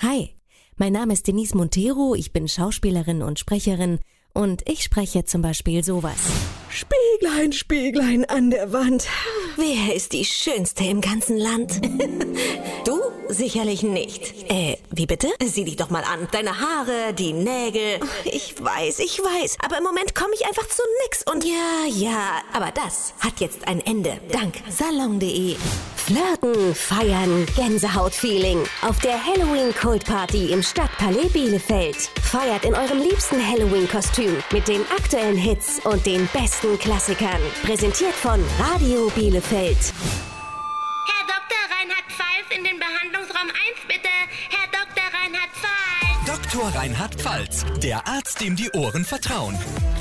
Hi, mein Name ist Denise Montero, ich bin Schauspielerin und Sprecherin und ich spreche zum Beispiel sowas. Spieglein, Spieglein an der Wand. Wer ist die Schönste im ganzen Land? Du? Sicherlich nicht. Wie bitte? Sieh dich doch mal an. Deine Haare, die Nägel. Ich weiß. Aber im Moment komme ich einfach zu nix und... Ja, aber das hat jetzt ein Ende. Dank Salon.de. Flirten, feiern, Gänsehaut-Feeling. Auf der Halloween-Kult-Party im Stadtpalais Bielefeld. Feiert in eurem liebsten Halloween-Kostüm mit den aktuellen Hits und den besten Klassikern. Präsentiert von Radio Bielefeld. Herr Dr. Reinhard Pfalz in den Behandlungsraum 1, bitte. Herr Dr. Reinhard Pfalz. Dr. Reinhard Pfalz, der Arzt, dem die Ohren vertrauen.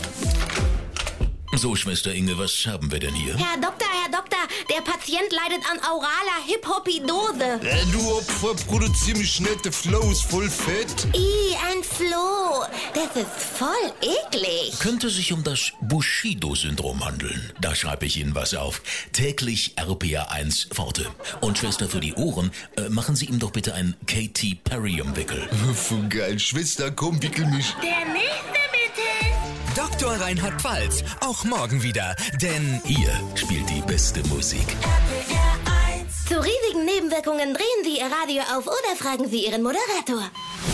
So, Schwester Inge, was haben wir denn hier? Herr Doktor, der Patient leidet an auraler Hiphopidose. Du Opfer, produzier mich schnell, der Flow ist voll fett. Ein Floh. Das ist voll eklig. Könnte sich um das Bushido-Syndrom handeln. Da schreibe ich Ihnen was auf. Täglich RPA1 Forte. Und Schwester, für die Ohren, machen Sie ihm doch bitte ein Katy Perry-Umwickel. Voll geil. Schwester, komm, wickel mich. Der nächste bitte. Dr. Reinhard Pfalz, auch morgen wieder, denn Hier spielt die beste Musik. Zu riesigen Nebenwirkungen drehen Sie Ihr Radio auf oder fragen Sie Ihren Moderator.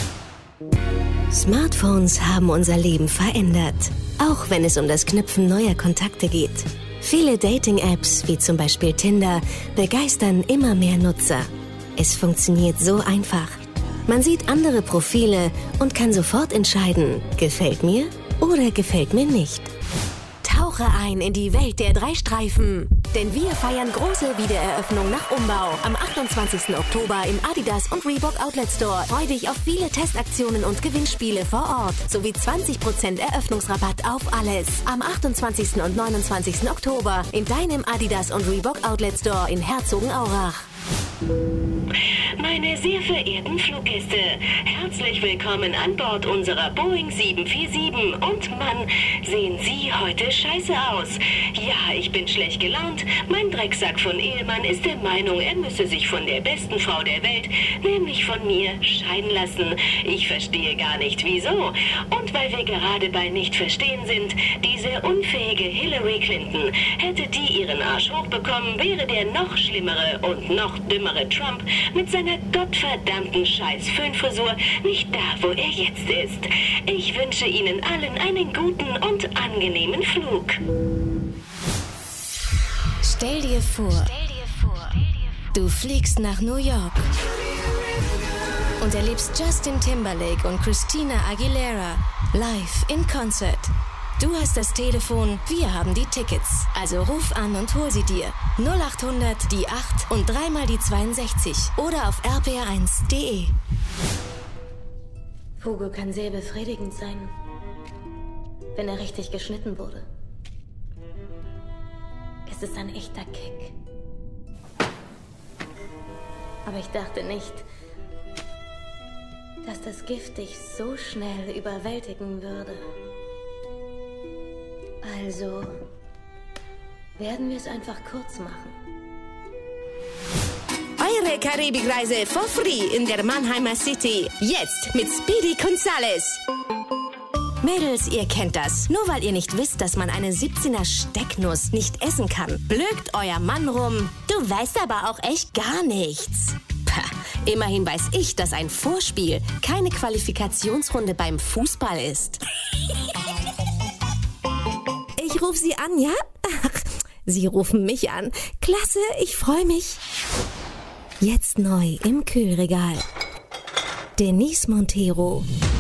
Smartphones haben unser Leben verändert. Auch wenn es um das Knüpfen neuer Kontakte geht. Viele Dating-Apps, wie zum Beispiel Tinder, begeistern immer mehr Nutzer. Es funktioniert so einfach. Man sieht andere Profile und kann sofort entscheiden, gefällt mir oder gefällt mir nicht. Tauche ein in die Welt der 3 Streifen. Denn wir feiern große Wiedereröffnung nach Umbau. Am 28. Oktober im Adidas und Reebok Outlet Store. Freu dich auf viele Testaktionen und Gewinnspiele vor Ort. Sowie 20% Eröffnungsrabatt auf alles. Am 28. und 29. Oktober in deinem Adidas und Reebok Outlet Store in Herzogenaurach. Meine sehr verehrten Fluggäste, herzlich willkommen an Bord unserer Boeing 747. Und Mann, sehen Sie heute scheiße aus. Ja, ich bin schlecht gelaunt. Mein Drecksack von Ehemann ist der Meinung, er müsse sich von der besten Frau der Welt, nämlich von mir, scheiden lassen. Ich verstehe gar nicht, wieso. Und weil wir gerade bei nicht verstehen sind, diese unfähige Hillary Clinton, hätte die ihren Arsch hochbekommen, wäre der noch schlimmere und noch dümmere Trump mit seiner gottverdammten Scheiß-Föhnfrisur nicht da, wo er jetzt ist. Ich wünsche Ihnen allen einen guten und angenehmen Flug. Stell dir vor, du fliegst nach New York und erlebst Justin Timberlake und Christina Aguilera live in Concert. Du hast das Telefon, wir haben die Tickets. Also ruf an und hol sie dir. 0800 die 8 und 3 mal die 62 oder auf rpa1.de. Fugu kann sehr befriedigend sein, wenn er richtig geschnitten wurde. Es ist ein echter Kick. Aber ich dachte nicht, dass das Gift dich so schnell überwältigen würde. Also werden wir es einfach kurz machen. Eure Karibikreise for free in der Mannheimer City. Jetzt mit Speedy Gonzales. Mädels, ihr kennt das. Nur weil ihr nicht wisst, dass man eine 17er Stecknuss nicht essen kann, blökt euer Mann rum. Du weißt aber auch echt gar nichts. Pah, immerhin weiß ich, dass ein Vorspiel keine Qualifikationsrunde beim Fußball ist. Ich rufe Sie an, ja? Ach, Sie rufen mich an. Klasse, ich freue mich. Jetzt neu im Kühlregal. Denise Montero.